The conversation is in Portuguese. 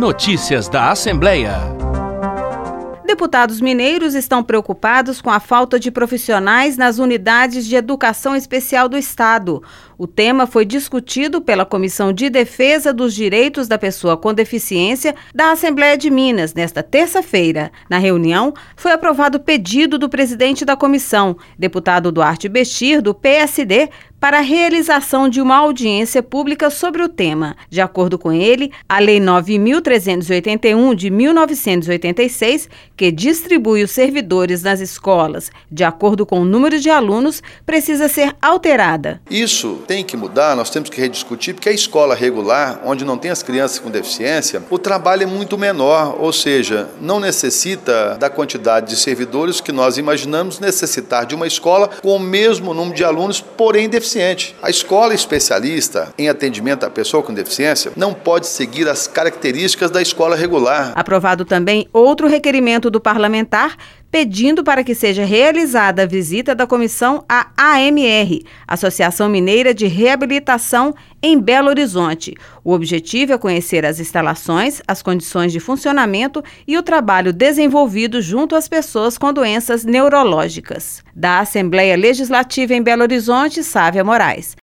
Notícias da Assembleia. Deputados mineiros estão preocupados com a falta de profissionais nas unidades de educação especial do Estado. O tema foi discutido pela Comissão de Defesa dos Direitos da Pessoa com Deficiência da Assembleia de Minas nesta terça-feira. Na reunião, foi aprovado o pedido do presidente da comissão, deputado Duarte Bestir, do PSD, para a realização de uma audiência pública sobre o tema. De acordo com ele, a Lei 9.381 de 1986, que distribui os servidores nas escolas de acordo com o número de alunos, precisa ser alterada. Isso tem que mudar, nós temos que rediscutir, porque a escola regular, onde não tem as crianças com deficiência, o trabalho é muito menor, ou seja, não necessita da quantidade de servidores que nós imaginamos necessitar de uma escola com o mesmo número de alunos, porém deficientes. A escola especialista em atendimento à pessoa com deficiência não pode seguir as características da escola regular. Aprovado também outro requerimento do parlamentar pedindo para que seja realizada a visita da comissão à AMR, Associação Mineira de Reabilitação, em Belo Horizonte. O objetivo é conhecer as instalações, as condições de funcionamento e o trabalho desenvolvido junto às pessoas com doenças neurológicas. Da Assembleia Legislativa em Belo Horizonte, Sávia Moraes.